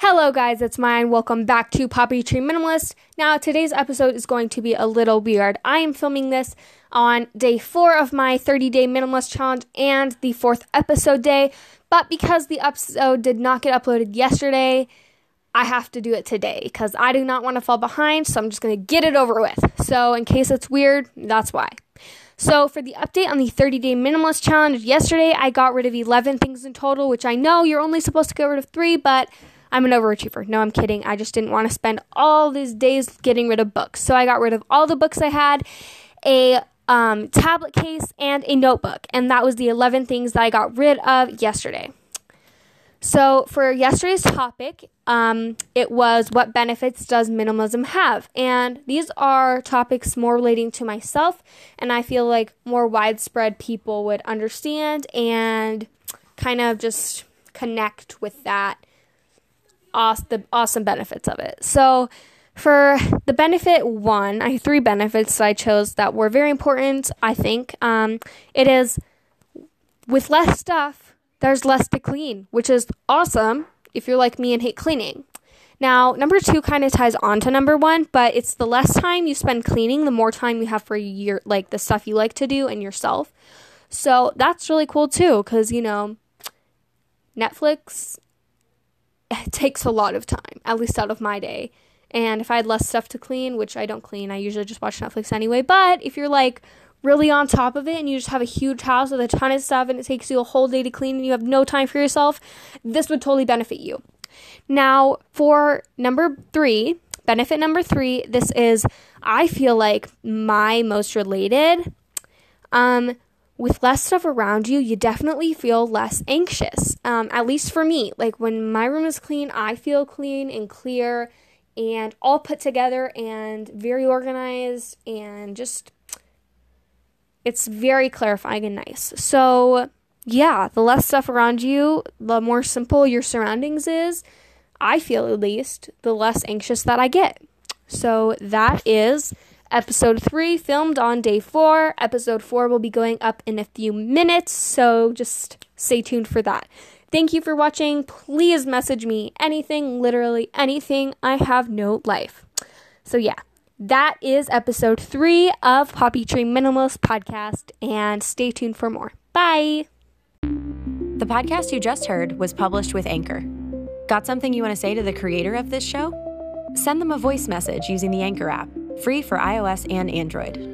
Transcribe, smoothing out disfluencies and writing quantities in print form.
Hello guys, it's mine. Welcome back to Poppy Tree Minimalist. Now today's episode is going to be a little weird. I am filming this on day 4 of my 30-day minimalist challenge and the 4th episode day, but because the episode did not get uploaded yesterday, I have to do it today because I do not want to fall behind, so I'm just going to get it over with. So in case it's weird, that's why. So for the update on the 30-day minimalist challenge, yesterday I got rid of 11 things in total, which I know you're only supposed to get rid of 3, but I'm an overachiever. No, I'm kidding. I just didn't want to spend all these days getting rid of books. So I got rid of all the books I had, a tablet case, and a notebook. And that was the 11 things that I got rid of yesterday. So for yesterday's topic, it was what benefits does minimalism have? And these are topics more relating to myself, and I feel like more widespread people would understand and kind of just connect with that. The awesome benefits of it. So for the benefit 1, I have 3 benefits that I chose that were very important, I think. It is with less stuff, there's less to clean, which is awesome if you're like me and hate cleaning. Now, number 2 kind of ties on to number 1, but it's the less time you spend cleaning, the more time you have for your, like, the stuff you like to do and yourself. So that's really cool too, because, Netflix, it takes a lot of time, at least out of my day. And if I had less stuff to clean, which I don't clean, I usually just watch Netflix anyway. But if you're like really on top of it and you just have a huge house with a ton of stuff and it takes you a whole day to clean and you have no time for yourself, this would totally benefit you. Now, for number 3, benefit number 3, this is, I feel like, my most related. With less stuff around you, you definitely feel less anxious, at least for me. Like, when my room is clean, I feel clean and clear and all put together and very organized, and just, it's very clarifying and nice. So, yeah, the less stuff around you, the more simple your surroundings is, I feel at least, the less anxious that I get. So, that is Episode 3 filmed on day 4. Episode 4 will be going up in a few minutes, so just stay tuned for that. Thank you for watching. Please message me anything, literally anything. I have no life. So yeah, that is episode 3 of Poppy Tree Minimalist Podcast, and stay tuned for more. Bye! The podcast you just heard was published with Anchor. Got something you want to say to the creator of this show? Send them a voice message using the Anchor app. Free for iOS and Android.